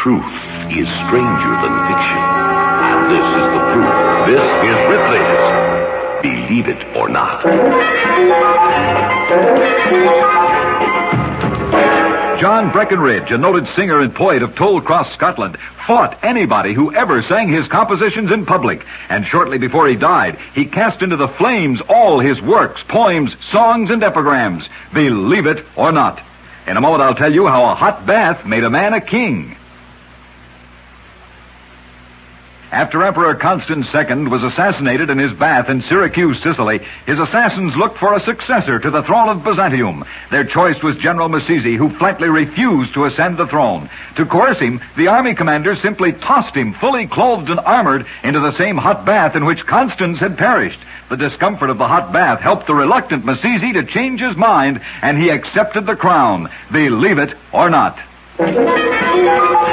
Truth is stranger than fiction. And this is the proof. This is Ripley's Believe It or Not. John Breckinridge, a noted singer and poet of Tollcross, Scotland, fought anybody who ever sang his compositions in public. And shortly before he died, he cast into the flames all his works, poems, songs, and epigrams. Believe it or not. In a moment, I'll tell you how a hot bath made a man a king. After Emperor Constans II was assassinated in his bath in Syracuse, Sicily, his assassins looked for a successor to the throne of Byzantium. Their choice was General Massisi, who flatly refused to ascend the throne. To coerce him, the army commander simply tossed him, fully clothed and armored, into the same hot bath in which Constans had perished. The discomfort of the hot bath helped the reluctant Massisi to change his mind, and he accepted the crown. Believe it or not.